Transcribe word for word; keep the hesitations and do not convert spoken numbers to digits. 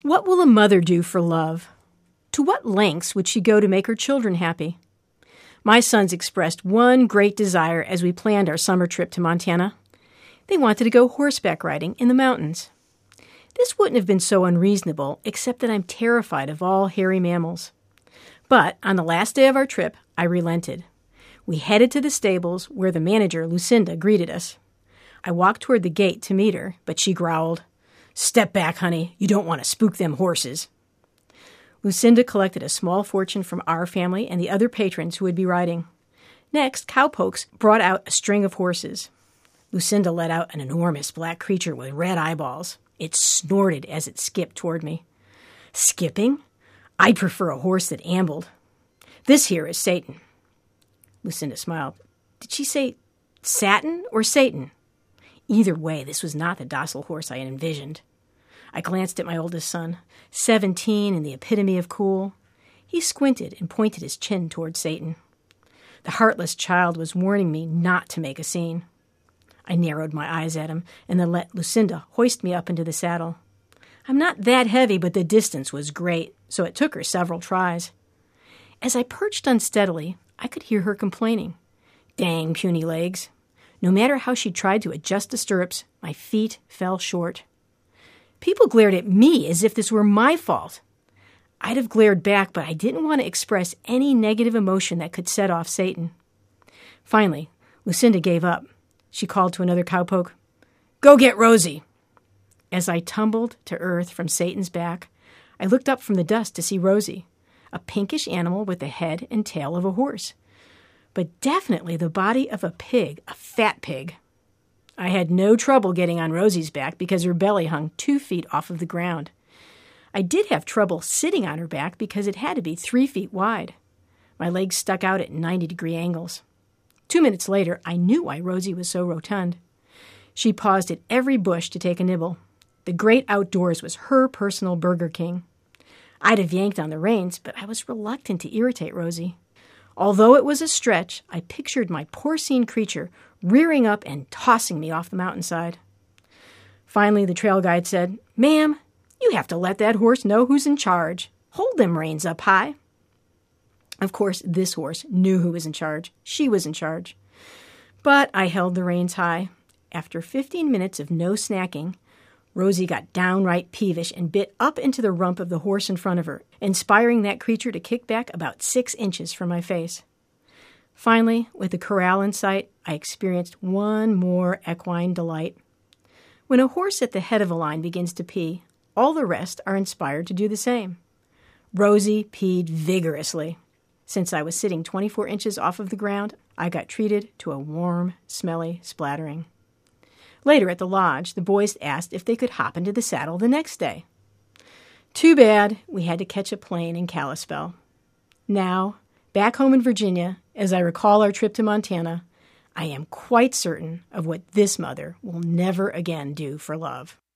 What will a mother do for love? To what lengths would she go to make her children happy? My sons expressed one great desire as we planned our summer trip to Montana. They wanted to go horseback riding in the mountains. This wouldn't have been so unreasonable, except that I'm terrified of all hairy mammals. But on the last day of our trip, I relented. We headed to the stables where the manager, Lucinda, greeted us. I walked toward the gate to meet her, but she growled, "Step back, honey. You don't want to spook them horses." Lucinda collected a small fortune from our family and the other patrons who would be riding. Next, Cowpokes brought out a string of horses. Lucinda let out an enormous black creature with red eyeballs. It snorted as it skipped toward me. Skipping? I'd prefer a horse that ambled. This here is Satan. Lucinda smiled. Did she say Satin or Satan? Either way, this was not the docile horse I had envisioned. I glanced at my oldest son, seventeen and the epitome of cool. He squinted and pointed his chin toward Satan. The heartless child was warning me not to make a scene. I narrowed my eyes at him and then let Lucinda hoist me up into the saddle. I'm not that heavy, but the distance was great, so it took her several tries. As I perched unsteadily, I could hear her complaining. Dang puny legs. No matter how she tried to adjust the stirrups, my feet fell short. People glared at me as if this were my fault. I'd have glared back, but I didn't want to express any negative emotion that could set off Satan. Finally, Lucinda gave up. She called to another cowpoke, "Go get Rosie." As I tumbled to earth from Satan's back, I looked up from the dust to see Rosie, a pinkish animal with the head and tail of a horse, but definitely the body of a pig, a fat pig. I had no trouble getting on Rosie's back because her belly hung two feet off of the ground. I did have trouble sitting on her back because it had to be three feet wide. My legs stuck out at ninety-degree angles. Two minutes later, I knew why Rosie was so rotund. She paused at every bush to take a nibble. The great outdoors was her personal Burger King. I'd have yanked on the reins, but I was reluctant to irritate Rosie. Although it was a stretch, I pictured my porcine creature rearing up and tossing me off the mountainside. Finally, the trail guide said, "Ma'am, you have to let that horse know who's in charge. Hold them reins up high." Of course, this horse knew who was in charge. She was in charge. But I held the reins high. After fifteen minutes of no snacking, Rosie got downright peevish and bit up into the rump of the horse in front of her, inspiring that creature to kick back about six inches from my face. Finally, with the corral in sight, I experienced one more equine delight. When a horse at the head of a line begins to pee, all the rest are inspired to do the same. Rosie peed vigorously. Since I was sitting twenty-four inches off of the ground, I got treated to a warm, smelly splattering. Later at the lodge, the boys asked if they could hop into the saddle the next day. Too bad we had to catch a plane in Kalispell. Now, back home in Virginia, as I recall our trip to Montana, I am quite certain of what this mother will never again do for love.